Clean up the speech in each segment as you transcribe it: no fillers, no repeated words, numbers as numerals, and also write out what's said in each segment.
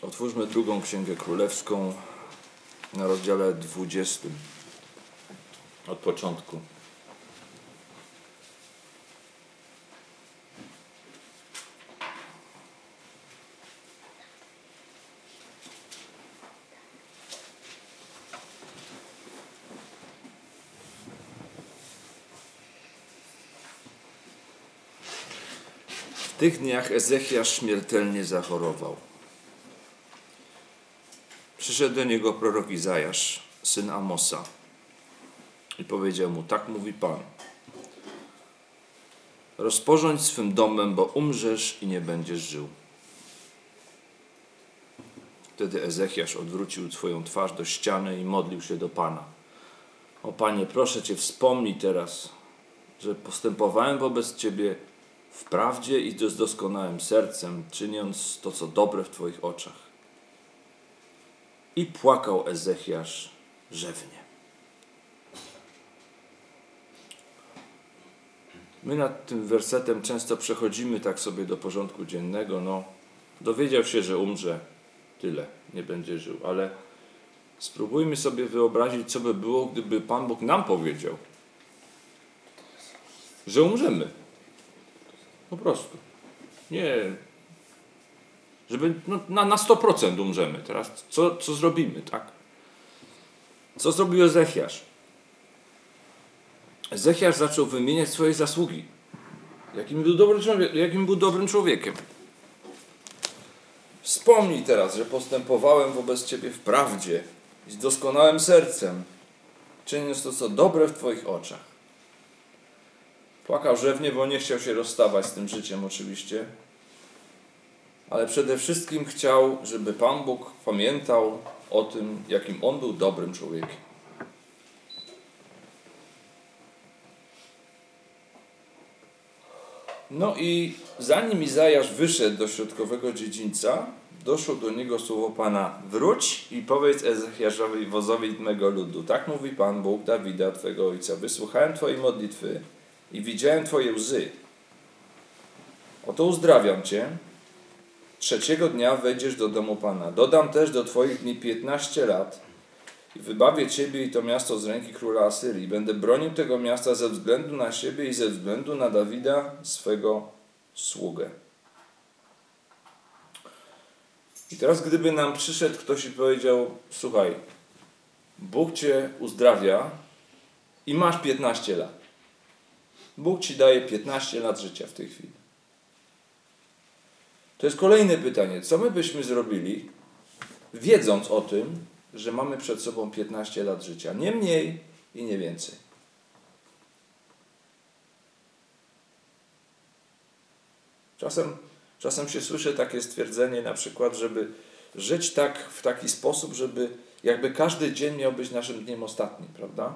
Otwórzmy drugą Księgę Królewską na rozdziale 20. Od początku. W tych dniach Ezechiasz śmiertelnie zachorował. Przyszedł do niego prorok Izajasz, syn Amosa, i powiedział mu: tak mówi Pan. Rozporządź swym domem, bo umrzesz i nie będziesz żył. Wtedy Ezechiasz odwrócił swoją twarz do ściany i modlił się do Pana. O Panie, proszę Cię, wspomnij teraz, że postępowałem wobec Ciebie w prawdzie i z doskonałym sercem, czyniąc to, co dobre w Twoich oczach. I płakał Ezechiasz rzewnie. My nad tym wersetem często przechodzimy tak sobie do porządku dziennego. Dowiedział się, że umrze, tyle, nie będzie żył. Ale spróbujmy sobie wyobrazić, co by było, gdyby Pan Bóg nam powiedział, że umrzemy. Po prostu. Nie, żeby na 100% umrzemy. Teraz co zrobimy, tak? Co zrobił Ezechiasz? Ezechiasz zaczął wymieniać swoje zasługi. Jakim był dobrym człowiekiem. Wspomnij teraz, że postępowałem wobec Ciebie w prawdzie i z doskonałym sercem, czyniąc to, co dobre w Twoich oczach. Płakał rzewnie, bo nie chciał się rozstawać z tym życiem oczywiście, ale przede wszystkim chciał, żeby Pan Bóg pamiętał o tym, jakim On był dobrym człowiekiem. I zanim Izajasz wyszedł do środkowego dziedzińca, doszło do niego słowo Pana: wróć i powiedz Ezechiaszowi i wozowi mego ludu. Tak mówi Pan Bóg Dawida, Twego ojca. Wysłuchałem Twojej modlitwy i widziałem Twoje łzy. Oto uzdrawiam Cię. 3. dnia wejdziesz do domu Pana. Dodam też do Twoich dni 15 lat i wybawię Ciebie i to miasto z ręki króla Asyrii. Będę bronił tego miasta ze względu na siebie i ze względu na Dawida, swego sługę. I teraz gdyby nam przyszedł ktoś i powiedział: słuchaj, Bóg Cię uzdrawia i masz 15 lat. Bóg Ci daje 15 lat życia w tej chwili. To jest kolejne pytanie. Co my byśmy zrobili, wiedząc o tym, że mamy przed sobą 15 lat życia? Nie mniej i nie więcej. Czasem się słyszy takie stwierdzenie, na przykład, żeby żyć tak w taki sposób, żeby jakby każdy dzień miał być naszym dniem ostatnim, prawda?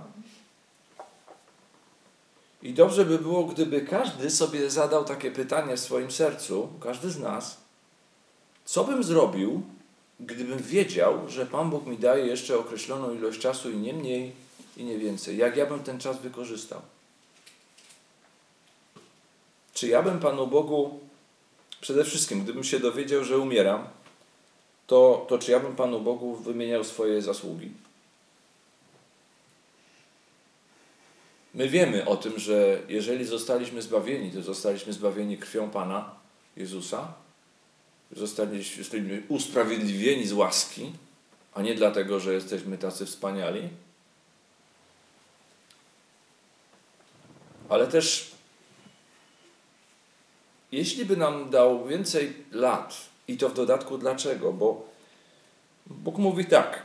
I dobrze by było, gdyby każdy sobie zadał takie pytanie w swoim sercu, każdy z nas: co bym zrobił, gdybym wiedział, że Pan Bóg mi daje jeszcze określoną ilość czasu i nie mniej i nie więcej? Jak ja bym ten czas wykorzystał? Czy ja bym Panu Bogu, przede wszystkim gdybym się dowiedział, że umieram, to czy ja bym Panu Bogu wymieniał swoje zasługi? My wiemy o tym, że jeżeli zostaliśmy zbawieni, to zostaliśmy zbawieni krwią Pana Jezusa. Jesteśmy usprawiedliwieni z łaski, a nie dlatego, że jesteśmy tacy wspaniali. Ale też, jeśli by nam dał więcej lat, i to w dodatku dlaczego? Bo Bóg mówi tak: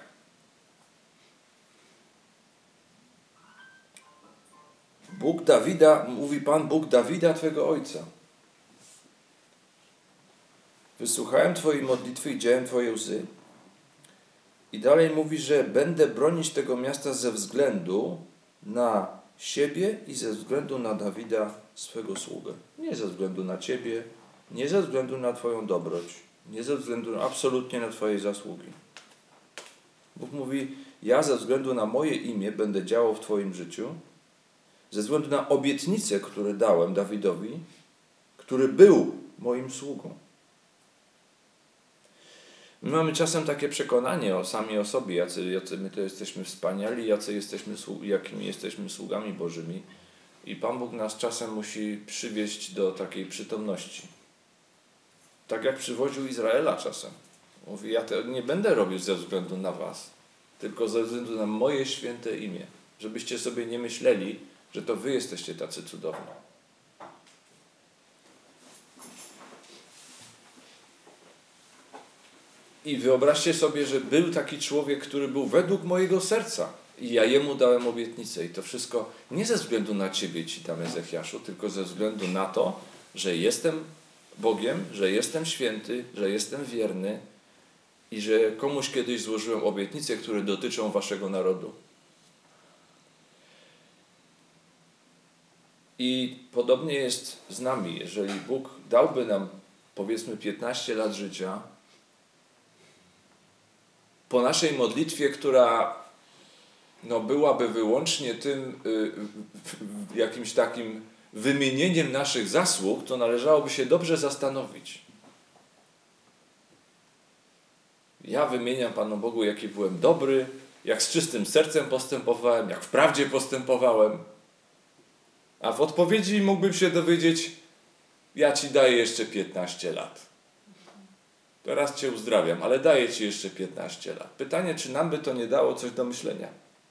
Bóg Dawida, mówi Pan Bóg Dawida, Twego ojca. Wysłuchałem Twojej modlitwy i widziałem Twoje łzy. I dalej mówi, że będę bronić tego miasta ze względu na siebie i ze względu na Dawida, swego sługę. Nie ze względu na Ciebie, nie ze względu na Twoją dobroć, nie ze względu absolutnie na Twoje zasługi. Bóg mówi: ja ze względu na moje imię będę działał w Twoim życiu, ze względu na obietnicę, które dałem Dawidowi, który był moim sługą. My mamy czasem takie przekonanie sami o sobie, jacy my to jesteśmy wspaniali, jakimi jesteśmy sługami Bożymi. I Pan Bóg nas czasem musi przywieźć do takiej przytomności. Tak jak przywoził Izraela czasem. Mówi, ja to nie będę robił ze względu na was, tylko ze względu na moje święte imię. Żebyście sobie nie myśleli, że to wy jesteście tacy cudowni. I wyobraźcie sobie, że był taki człowiek, który był według mojego serca. I ja jemu dałem obietnicę. I to wszystko nie ze względu na ciebie, ci tam Ezechiaszu, tylko ze względu na to, że jestem Bogiem, że jestem święty, że jestem wierny i że komuś kiedyś złożyłem obietnice, które dotyczą waszego narodu. I podobnie jest z nami. Jeżeli Bóg dałby nam, powiedzmy, 15 lat życia, po naszej modlitwie, która byłaby wyłącznie tym jakimś takim wymienieniem naszych zasług, to należałoby się dobrze zastanowić. Ja wymieniam Panu Bogu, jaki byłem dobry, jak z czystym sercem postępowałem, jak w prawdzie postępowałem. A w odpowiedzi mógłbym się dowiedzieć, ja Ci daję jeszcze 15 lat. Teraz Cię uzdrawiam, ale daję Ci jeszcze 15 lat. Pytanie, czy nam by to nie dało coś do myślenia?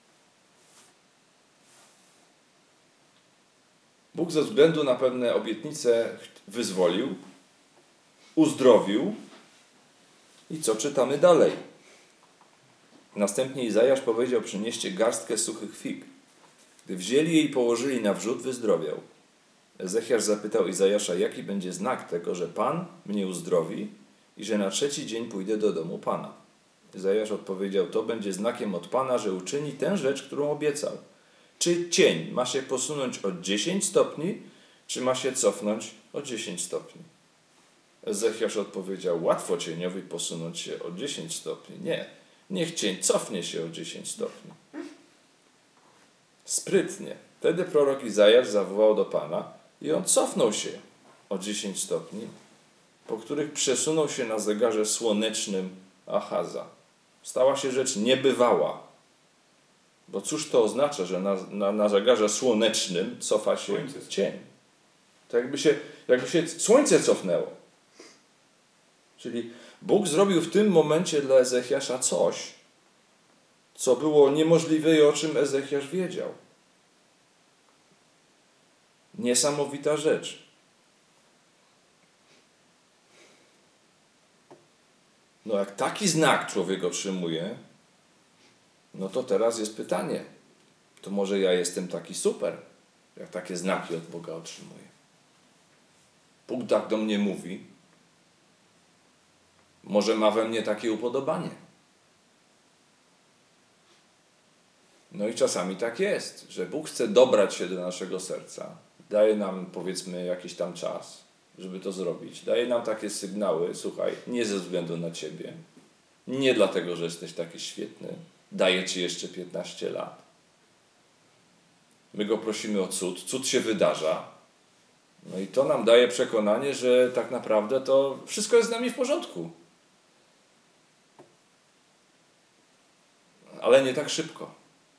Bóg ze względu na pewne obietnice wyzwolił, uzdrowił. I co czytamy dalej? Następnie Izajasz powiedział, przynieście garstkę suchych fig. Gdy wzięli jej i położyli na wrzód, wyzdrowiał. Ezechiasz zapytał Izajasza, jaki będzie znak tego, że Pan mnie uzdrowi i że na 3. dzień pójdę do domu Pana. Izajasz odpowiedział, to będzie znakiem od Pana, że uczyni tę rzecz, którą obiecał. Czy cień ma się posunąć o 10 stopni, czy ma się cofnąć o 10 stopni? Ezechiasz odpowiedział, łatwo cieniowi posunąć się o 10 stopni. Nie, niech cień cofnie się o 10 stopni. Sprytnie. Wtedy prorok Izajasz zawołał do Pana i on cofnął się o 10 stopni, po których przesunął się na zegarze słonecznym Achaza. Stała się rzecz niebywała. Bo cóż to oznacza, że na zegarze słonecznym cofa się cień? To jakby się słońce cofnęło. Czyli Bóg zrobił w tym momencie dla Ezechiasza coś, co było niemożliwe i o czym Ezechiasz wiedział. Niesamowita rzecz. Jak taki znak człowiek otrzymuje, to teraz jest pytanie. To może ja jestem taki super, jak takie znaki od Boga otrzymuję. Bóg tak do mnie mówi. Może ma we mnie takie upodobanie. I czasami tak jest, że Bóg chce dobrać się do naszego serca. Daje nam, powiedzmy, jakiś tam czas, żeby to zrobić. Daje nam takie sygnały, słuchaj, nie ze względu na ciebie, nie dlatego, że jesteś taki świetny, daję ci jeszcze 15 lat. My go prosimy o cud, cud się wydarza. I to nam daje przekonanie, że tak naprawdę to wszystko jest z nami w porządku. Ale nie tak szybko.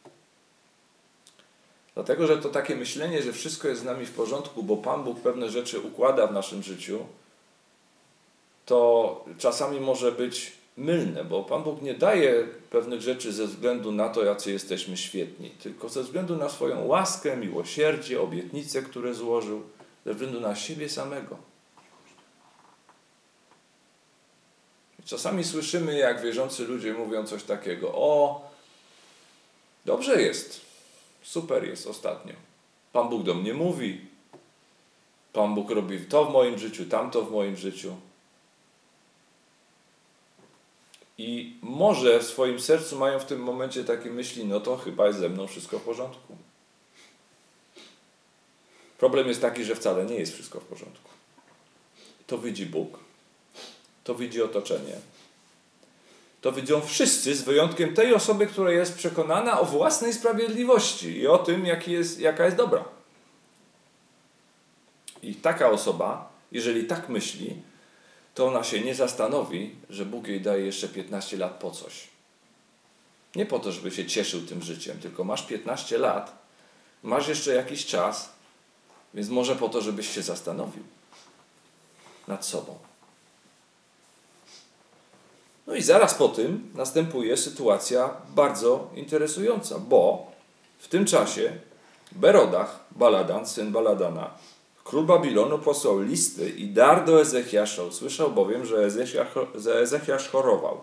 Dlatego, że to takie myślenie, że wszystko jest z nami w porządku, bo Pan Bóg pewne rzeczy układa w naszym życiu, to czasami może być mylne, bo Pan Bóg nie daje pewnych rzeczy ze względu na to, jacy jesteśmy świetni, tylko ze względu na swoją łaskę, miłosierdzie, obietnice, które złożył, ze względu na siebie samego. Czasami słyszymy, jak wierzący ludzie mówią coś takiego, dobrze jest, super jest ostatnio. Pan Bóg do mnie mówi, Pan Bóg robi to w moim życiu, tamto w moim życiu. I może w swoim sercu mają w tym momencie takie myśli, to chyba jest ze mną wszystko w porządku. Problem jest taki, że wcale nie jest wszystko w porządku. To widzi Bóg, to widzi otoczenie. To widzą wszyscy, z wyjątkiem tej osoby, która jest przekonana o własnej sprawiedliwości i o tym, jaka jest dobra. I taka osoba, jeżeli tak myśli, to ona się nie zastanowi, że Bóg jej daje jeszcze 15 lat po coś. Nie po to, żeby się cieszył tym życiem, tylko masz 15 lat, masz jeszcze jakiś czas, więc może po to, żebyś się zastanowił nad sobą. No i zaraz po tym następuje sytuacja bardzo interesująca, bo w tym czasie Berodach, Baladan, syn Baladana, król Babilonu, posłał listy i dar do Ezechiasza. Usłyszał bowiem, że Ezechiasz chorował.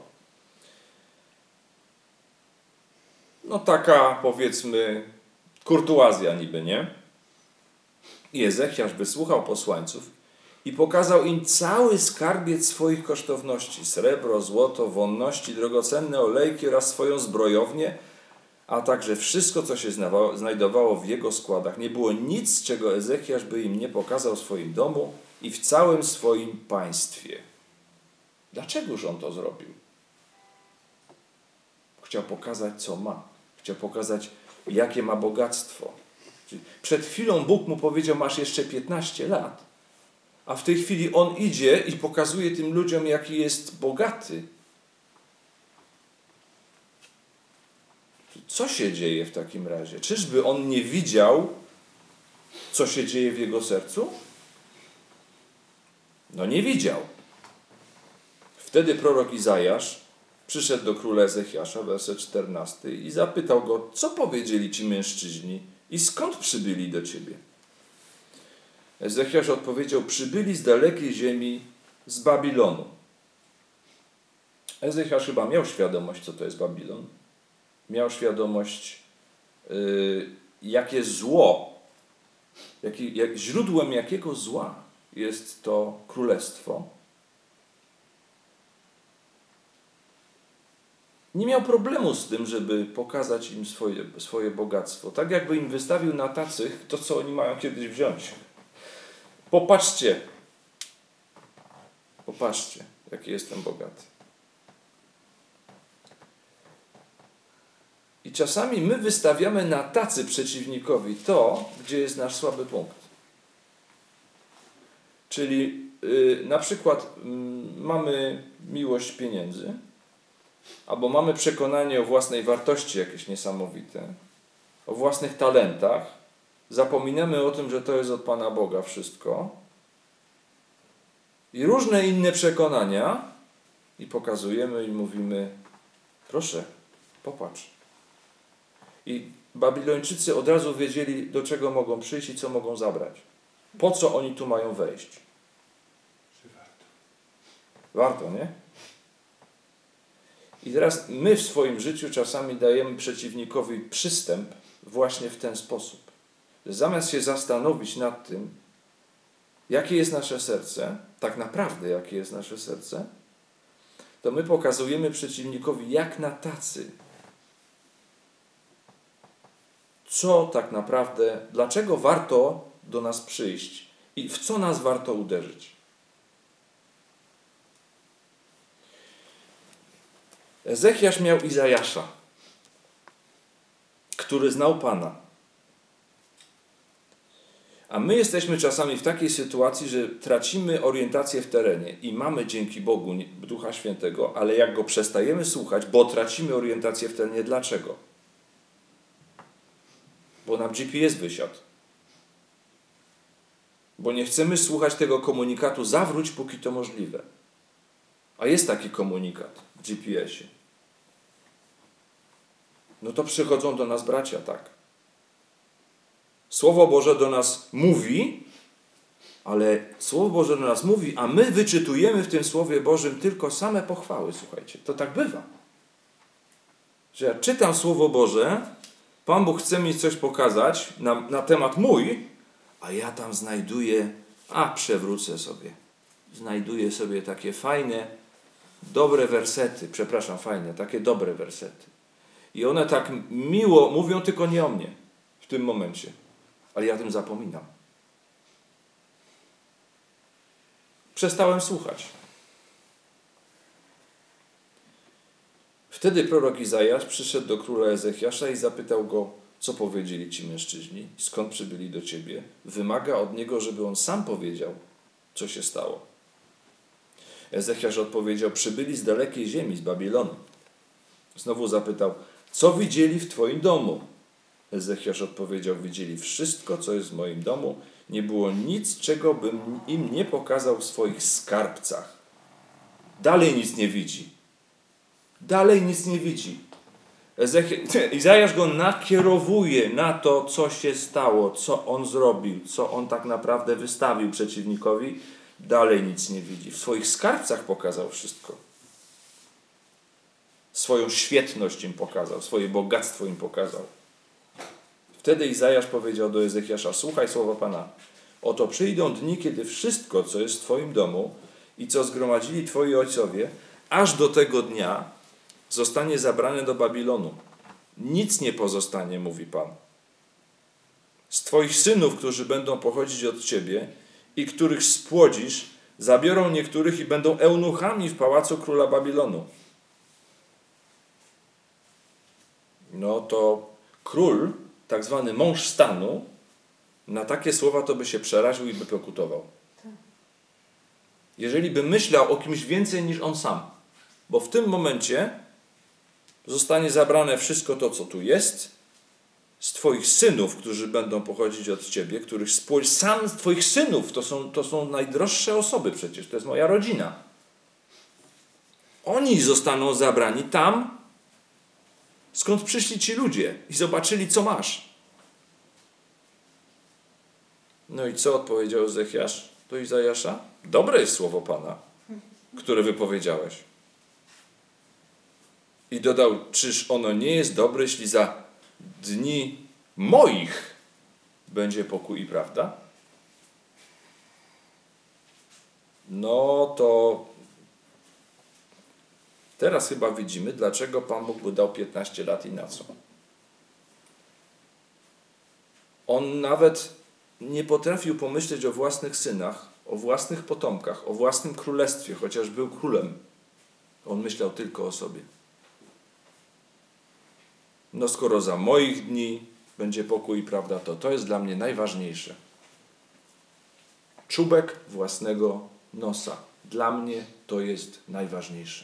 No taka, powiedzmy, kurtuazja niby, nie? I Ezechiasz wysłuchał posłańców i pokazał im cały skarbiec swoich kosztowności. Srebro, złoto, wonności, drogocenne olejki oraz swoją zbrojownię, a także wszystko, co się znajdowało w jego składach. Nie było nic, czego Ezechiasz by im nie pokazał w swoim domu i w całym swoim państwie. Dlaczegoż on to zrobił? Chciał pokazać, co ma. Chciał pokazać, jakie ma bogactwo. Czyli przed chwilą Bóg mu powiedział, masz jeszcze 15 lat. A w tej chwili on idzie i pokazuje tym ludziom, jaki jest bogaty. Co się dzieje w takim razie? Czyżby on nie widział, co się dzieje w jego sercu? No nie widział. Wtedy prorok Izajasz przyszedł do króla Ezechiasza, werset 14, i zapytał go, co powiedzieli ci mężczyźni i skąd przybyli do ciebie? Ezechiasz odpowiedział, przybyli z dalekiej ziemi, z Babilonu. Ezechiasz chyba miał świadomość, co to jest Babilon. Miał świadomość, jakie zło, źródłem jakiego zła jest to królestwo. Nie miał problemu z tym, żeby pokazać im swoje bogactwo. Tak jakby im wystawił na tacy to, co oni mają kiedyś wziąć. Popatrzcie, jaki jestem bogaty. I czasami my wystawiamy na tacy przeciwnikowi to, gdzie jest nasz słaby punkt. Czyli na przykład mamy miłość pieniędzy, albo mamy przekonanie o własnej wartości jakieś niesamowite, o własnych talentach, zapominamy o tym, że to jest od Pana Boga wszystko i różne inne przekonania i pokazujemy i mówimy, proszę, popatrz. I Babilończycy od razu wiedzieli, do czego mogą przyjść i co mogą zabrać. Po co oni tu mają wejść? Warto, nie? I teraz my w swoim życiu czasami dajemy przeciwnikowi przystęp właśnie w ten sposób. Że zamiast się zastanowić nad tym, jakie jest nasze serce, tak naprawdę jakie jest nasze serce, to my pokazujemy przeciwnikowi jak na tacy, co tak naprawdę, dlaczego warto do nas przyjść i w co nas warto uderzyć. Ezechiasz miał Izajasza, który znał Pana. A my jesteśmy czasami w takiej sytuacji, że tracimy orientację w terenie i mamy dzięki Bogu Ducha Świętego, ale jak Go przestajemy słuchać, bo tracimy orientację w terenie, dlaczego? Bo nam GPS wysiadł. Bo nie chcemy słuchać tego komunikatu, zawróć póki to możliwe. A jest taki komunikat w GPS-ie. No to przychodzą do nas bracia, tak. Słowo Boże do nas mówi, ale Słowo Boże do nas mówi, a my wyczytujemy w tym Słowie Bożym tylko same pochwały, słuchajcie. To tak bywa. Że ja czytam Słowo Boże, Pan Bóg chce mi coś pokazać na temat mój, a ja tam znajduję, przewrócę sobie. Znajduję sobie takie fajne, dobre wersety. Takie dobre wersety. I one tak miło mówią, tylko nie o mnie w tym momencie. Ale ja o tym zapominam. Przestałem słuchać. Wtedy prorok Izajasz przyszedł do króla Ezechiasza i zapytał go, co powiedzieli ci mężczyźni, skąd przybyli do ciebie. Wymaga od niego, żeby on sam powiedział, co się stało. Ezechiasz odpowiedział: przybyli z dalekiej ziemi, z Babilonu. Znowu zapytał: co widzieli w Twoim domu? Ezechiasz odpowiedział: widzieli wszystko, co jest w moim domu. Nie było nic, czego bym im nie pokazał w swoich skarbcach. Dalej nic nie widzi. Dalej nic nie widzi. Izajasz go nakierowuje na to, co się stało, co on zrobił, co on tak naprawdę wystawił przeciwnikowi. Dalej nic nie widzi. W swoich skarbcach pokazał wszystko. Swoją świetność im pokazał, swoje bogactwo im pokazał. Wtedy Izajasz powiedział do Ezechiasza: słuchaj słowa Pana. Oto przyjdą dni, kiedy wszystko, co jest w Twoim domu i co zgromadzili Twoi ojcowie, aż do tego dnia zostanie zabrane do Babilonu. Nic nie pozostanie, mówi Pan. Z Twoich synów, którzy będą pochodzić od Ciebie i których spłodzisz, zabiorą niektórych i będą eunuchami w pałacu króla Babilonu. No to król, tak zwany mąż stanu, na takie słowa to by się przeraził i by pokutował. Jeżeli by myślał o kimś więcej niż on sam. Bo w tym momencie zostanie zabrane wszystko to, co tu jest, z Twoich synów, którzy będą pochodzić od Ciebie, których sam z Twoich synów, to są najdroższe osoby przecież, to jest moja rodzina. Oni zostaną zabrani tam, skąd przyszli ci ludzie i zobaczyli, co masz. No i co odpowiedział Ezechiasz do Izajasza? Dobre jest słowo Pana, które wypowiedziałeś. I dodał: czyż ono nie jest dobre, jeśli za dni moich będzie pokój i prawda? No to teraz chyba widzimy, dlaczego Pan Bóg mu dał 15 lat i na co. On nawet nie potrafił pomyśleć o własnych synach, o własnych potomkach, o własnym królestwie, chociaż był królem. On myślał tylko o sobie. No skoro za moich dni będzie pokój i prawda, to jest dla mnie najważniejsze. Czubek własnego nosa. Dla mnie to jest najważniejsze.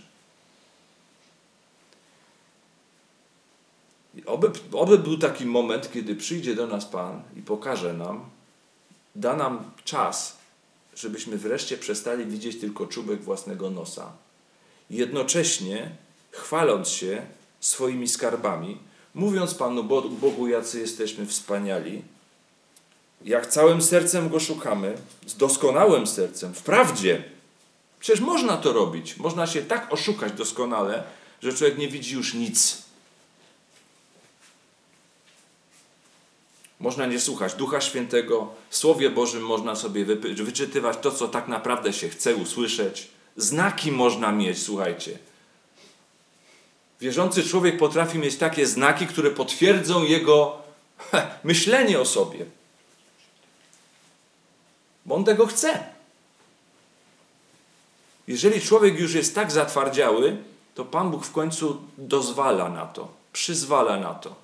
I oby był taki moment, kiedy przyjdzie do nas Pan i pokaże nam, da nam czas, żebyśmy wreszcie przestali widzieć tylko czubek własnego nosa. Jednocześnie chwaląc się swoimi skarbami, mówiąc Panu Bogu, jacy jesteśmy wspaniali, jak całym sercem Go szukamy, z doskonałym sercem, w prawdzie. Przecież można to robić. Można się tak oszukać doskonale, że człowiek nie widzi już nic. Można nie słuchać Ducha Świętego. W Słowie Bożym można sobie wyczytywać to, co tak naprawdę się chce usłyszeć. Znaki można mieć, słuchajcie. Wierzący człowiek potrafi mieć takie znaki, które potwierdzą jego myślenie o sobie. Bo on tego chce. Jeżeli człowiek już jest tak zatwardziały, to Pan Bóg w końcu dozwala na to, przyzwala na to.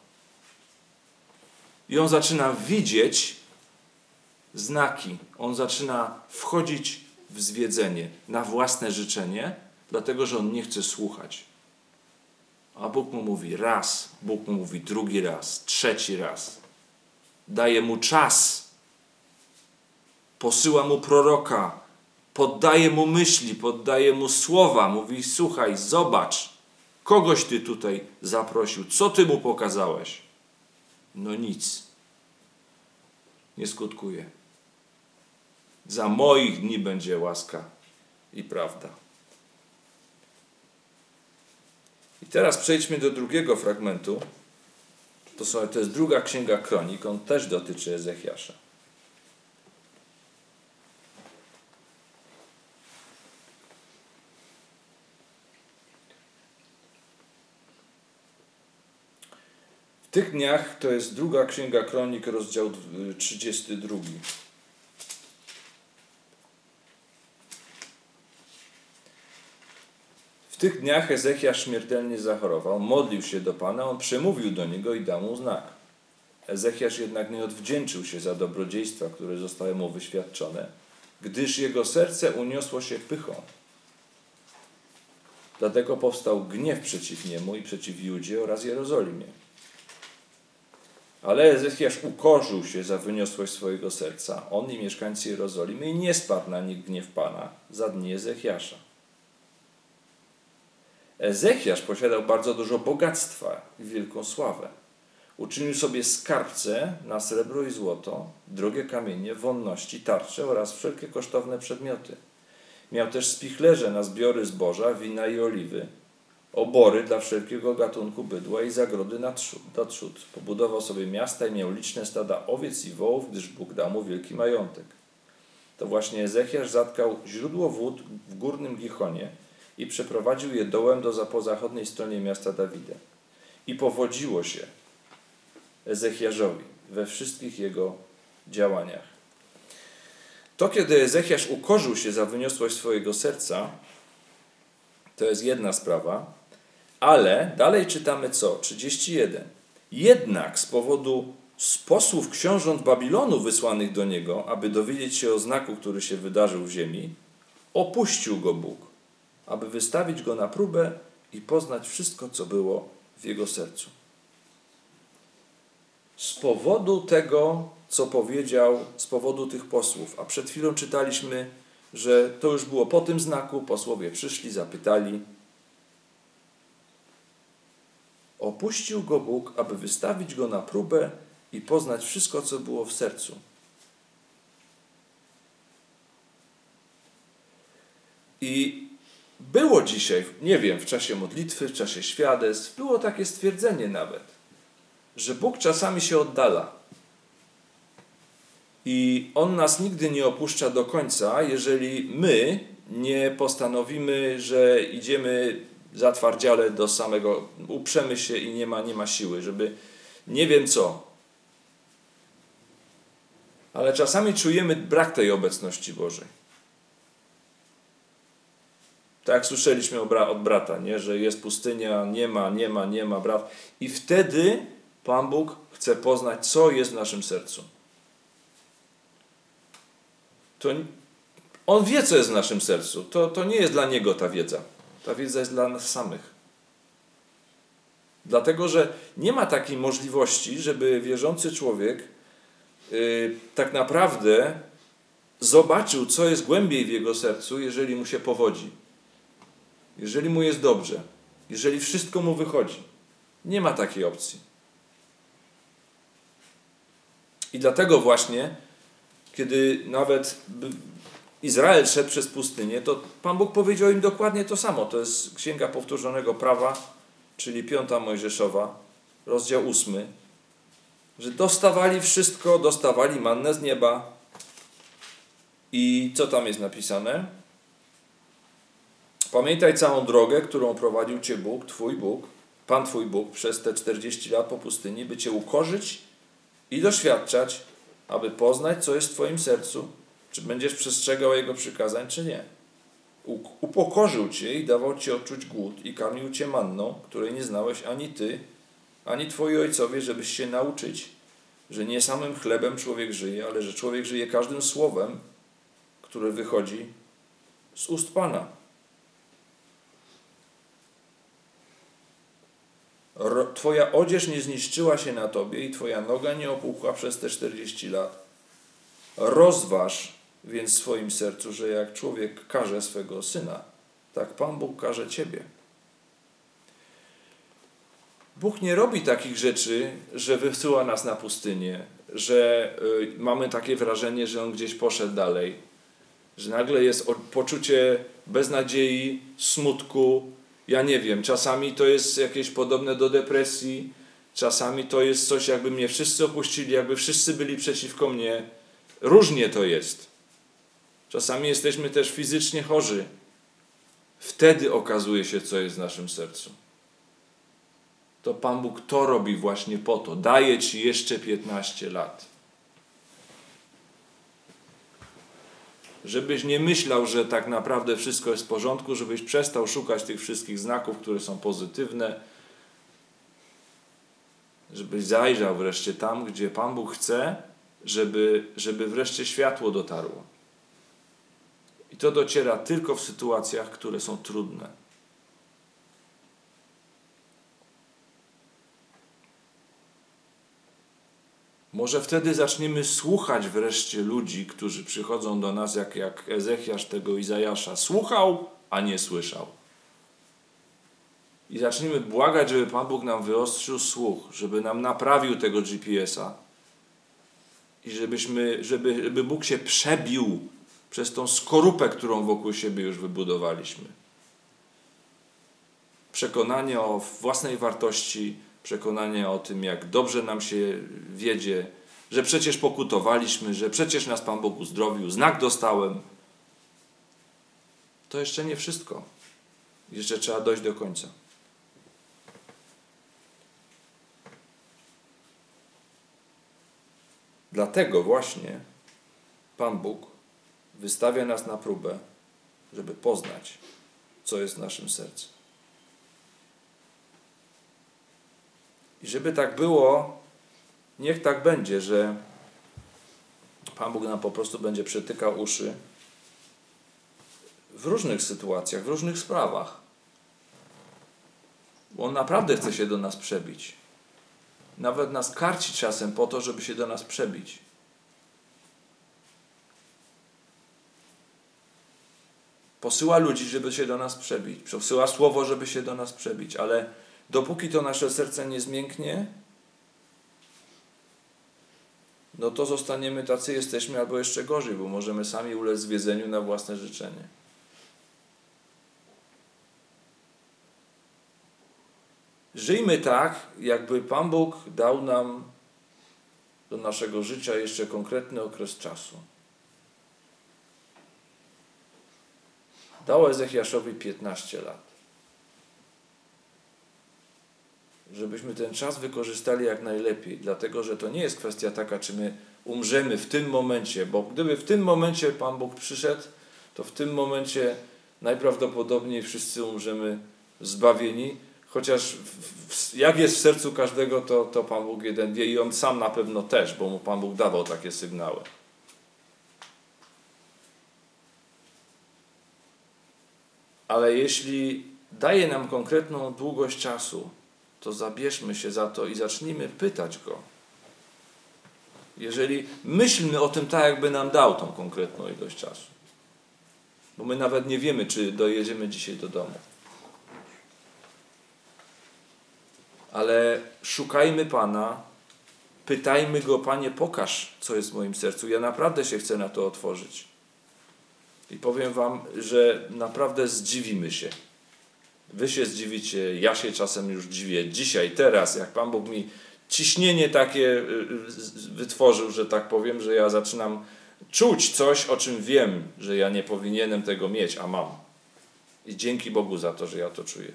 I on zaczyna widzieć znaki. On zaczyna wchodzić w zwiedzenie na własne życzenie, dlatego że on nie chce słuchać. A Bóg mu mówi raz, Bóg mu mówi drugi raz, trzeci raz. Daje mu czas. Posyła mu proroka. Poddaje mu myśli, poddaje mu słowa. Mówi: słuchaj, zobacz, kogoś ty tutaj zaprosił. Co ty mu pokazałeś? No nic. Nie skutkuje. Za moich dni będzie łaska i prawda. I teraz przejdźmy do drugiego fragmentu. To jest druga księga Kronik. On też dotyczy Ezechiasza. W tych dniach, to jest druga księga Kronik, rozdział 32. W tych dniach Ezechiasz śmiertelnie zachorował, modlił się do Pana, on przemówił do niego i dał mu znak. Ezechiasz jednak nie odwdzięczył się za dobrodziejstwa, które zostały mu wyświadczone, gdyż jego serce uniosło się pychą. Dlatego powstał gniew przeciw niemu i przeciw Judzie oraz Jerozolimie. Ale Ezechiasz ukorzył się za wyniosłość swojego serca, on i mieszkańcy Jerozolimy, i nie spadł na nich gniew Pana za dni Ezechiasza. Ezechiasz posiadał bardzo dużo bogactwa i wielką sławę. Uczynił sobie skarbce na srebro i złoto, drogie kamienie, wonności, tarcze oraz wszelkie kosztowne przedmioty. Miał też spichlerze na zbiory zboża, wina i oliwy, obory dla wszelkiego gatunku bydła i zagrody na trzód. Pobudował sobie miasta i miał liczne stada owiec i wołów, gdyż Bóg dał mu wielki majątek. To właśnie Ezechiasz zatkał źródło wód w górnym Gichonie i przeprowadził je dołem po zachodniej stronie miasta Dawida. I powodziło się Ezechiaszowi we wszystkich jego działaniach. To, kiedy Ezechiasz ukorzył się za wyniosłość swojego serca, to jest jedna sprawa, ale dalej czytamy co? 31. Jednak z powodu posłów książąt Babilonu wysłanych do niego, aby dowiedzieć się o znaku, który się wydarzył w ziemi, opuścił go Bóg, aby wystawić go na próbę i poznać wszystko, co było w jego sercu. Z powodu tego, co powiedział, z powodu tych posłów, a przed chwilą czytaliśmy, że to już było po tym znaku, posłowie przyszli, zapytali. Opuścił go Bóg, aby wystawić go na próbę i poznać wszystko, co było w sercu. I było dzisiaj, nie wiem, w czasie modlitwy, w czasie świadectw, było takie stwierdzenie nawet, że Bóg czasami się oddala. I On nas nigdy nie opuszcza do końca, jeżeli my nie postanowimy, że idziemy zatwardziale do samego, uprzemy się i nie ma siły, żeby nie wiem co. Ale czasami czujemy brak tej obecności Bożej. Tak jak słyszeliśmy od brata, nie? Że jest pustynia, nie ma brat. I wtedy Pan Bóg chce poznać, co jest w naszym sercu. On wie, co jest w naszym sercu. To nie jest dla Niego ta wiedza. Ta wiedza jest dla nas samych. Dlatego, że nie ma takiej możliwości, żeby wierzący człowiek tak naprawdę zobaczył, co jest głębiej w jego sercu, jeżeli mu się powodzi. Jeżeli mu jest dobrze. Jeżeli wszystko mu wychodzi. Nie ma takiej opcji. I dlatego właśnie, kiedy nawet Izrael szedł przez pustynię, to Pan Bóg powiedział im dokładnie to samo. To jest Księga Powtórzonego Prawa, czyli 5 Mojżeszowa, rozdział 8, że dostawali wszystko, dostawali mannę z nieba. I co tam jest napisane? Pamiętaj całą drogę, którą prowadził Cię Bóg, Twój Bóg, Pan Twój Bóg przez te 40 lat po pustyni, by Cię ukorzyć i doświadczać, aby poznać, co jest w Twoim sercu, czy będziesz przestrzegał Jego przykazań, czy nie. Upokorzył Cię i dawał Ci odczuć głód i karmił Cię manną, której nie znałeś ani Ty, ani Twoi ojcowie, żebyś się nauczyć, że nie samym chlebem człowiek żyje, ale że człowiek żyje każdym słowem, które wychodzi z ust Pana. Twoja odzież nie zniszczyła się na Tobie i Twoja noga nie opuchła przez te 40 lat. Rozważ więc w swoim sercu, że jak człowiek karze swego syna, tak Pan Bóg karze Ciebie. Bóg nie robi takich rzeczy, że wysyła nas na pustynię, że mamy takie wrażenie, że On gdzieś poszedł dalej, że nagle jest poczucie beznadziei, smutku. Ja nie wiem, czasami to jest jakieś podobne do depresji, czasami to jest coś, jakby mnie wszyscy opuścili, jakby wszyscy byli przeciwko mnie. Różnie to jest. Czasami jesteśmy też fizycznie chorzy. Wtedy okazuje się, co jest w naszym sercu. To Pan Bóg to robi właśnie po to. Daje Ci jeszcze 15 lat. Żebyś nie myślał, że tak naprawdę wszystko jest w porządku, żebyś przestał szukać tych wszystkich znaków, które są pozytywne, żebyś zajrzał wreszcie tam, gdzie Pan Bóg chce, żeby wreszcie światło dotarło. I to dociera tylko w sytuacjach, które są trudne. Może wtedy zaczniemy słuchać wreszcie ludzi, którzy przychodzą do nas, jak Ezechiasz tego Izajasza. Słuchał, a nie słyszał. I zaczniemy błagać, żeby Pan Bóg nam wyostrzył słuch, żeby nam naprawił tego GPS-a i żeby Bóg się przebił przez tą skorupę, którą wokół siebie już wybudowaliśmy. Przekonanie o własnej wartości, przekonanie o tym, jak dobrze nam się wiedzie, że przecież pokutowaliśmy, że przecież nas Pan Bóg uzdrowił, znak dostałem. To jeszcze nie wszystko. Jeszcze trzeba dojść do końca. Dlatego właśnie Pan Bóg wystawia nas na próbę, żeby poznać, co jest w naszym sercu. I żeby tak było, niech tak będzie, że Pan Bóg nam po prostu będzie przetykał uszy w różnych sytuacjach, w różnych sprawach. Bo On naprawdę chce się do nas przebić. Nawet nas karci czasem po to, żeby się do nas przebić. Posyła ludzi, żeby się do nas przebić. Posyła słowo, żeby się do nas przebić. Ale dopóki to nasze serce nie zmięknie, no to zostaniemy tacy jesteśmy, albo jeszcze gorzej, bo możemy sami ulec zwiedzeniu na własne życzenie. Żyjmy tak, jakby Pan Bóg dał nam do naszego życia jeszcze konkretny okres czasu. Dał Ezechiaszowi 15 lat. Żebyśmy ten czas wykorzystali jak najlepiej, dlatego że to nie jest kwestia taka, czy my umrzemy w tym momencie, bo gdyby w tym momencie Pan Bóg przyszedł, to w tym momencie najprawdopodobniej wszyscy umrzemy zbawieni, chociaż jak jest w sercu każdego, to Pan Bóg jeden wie i on sam na pewno też, bo mu Pan Bóg dawał takie sygnały. Ale jeśli daje nam konkretną długość czasu, to zabierzmy się za to i zacznijmy pytać Go. Jeżeli myślmy o tym tak, jakby nam dał tą konkretną ilość czasu. Bo my nawet nie wiemy, czy dojedziemy dzisiaj do domu. Ale szukajmy Pana, pytajmy Go, Panie, pokaż, co jest w moim sercu. Ja naprawdę się chcę na to otworzyć. I powiem wam, że naprawdę zdziwimy się. Wy się zdziwicie, ja się czasem już dziwię. Dzisiaj, teraz, jak Pan Bóg mi ciśnienie takie wytworzył, że tak powiem, że ja zaczynam czuć coś, o czym wiem, że ja nie powinienem tego mieć, a mam. I dzięki Bogu za to, że ja to czuję.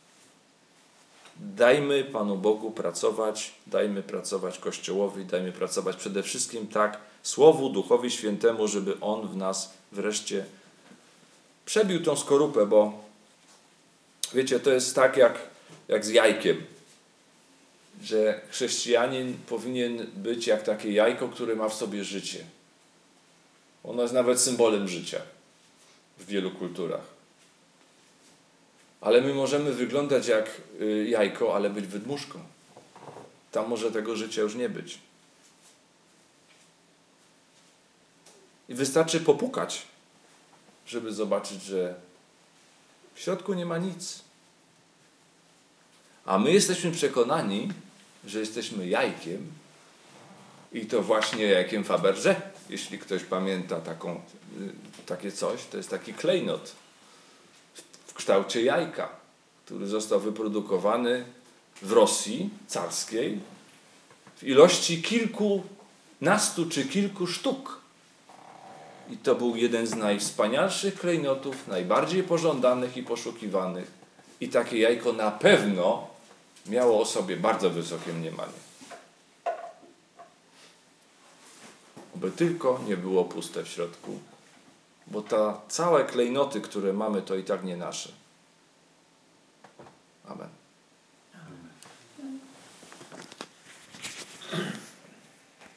Dajmy Panu Bogu pracować, dajmy pracować Kościołowi, dajmy pracować przede wszystkim tak Słowu, Duchowi Świętemu, żeby On w nas wreszcie przebił tą skorupę, bo wiecie, to jest tak jak z jajkiem, że chrześcijanin powinien być jak takie jajko, które ma w sobie życie. Ono jest nawet symbolem życia w wielu kulturach. Ale my możemy wyglądać jak jajko, ale być wydmuszką. Tam może tego życia już nie być. I wystarczy popukać, żeby zobaczyć, że w środku nie ma nic. A my jesteśmy przekonani, że jesteśmy jajkiem i to właśnie jajkiem Fabergé. Jeśli ktoś pamięta takie coś, to jest taki klejnot w kształcie jajka, który został wyprodukowany w Rosji carskiej w ilości kilkunastu czy kilku sztuk. I to był jeden z najwspanialszych klejnotów, najbardziej pożądanych i poszukiwanych. I takie jajko na pewno miało o sobie bardzo wysokie mniemanie. By tylko nie było puste w środku, bo te całe klejnoty, które mamy, to i tak nie nasze. Amen.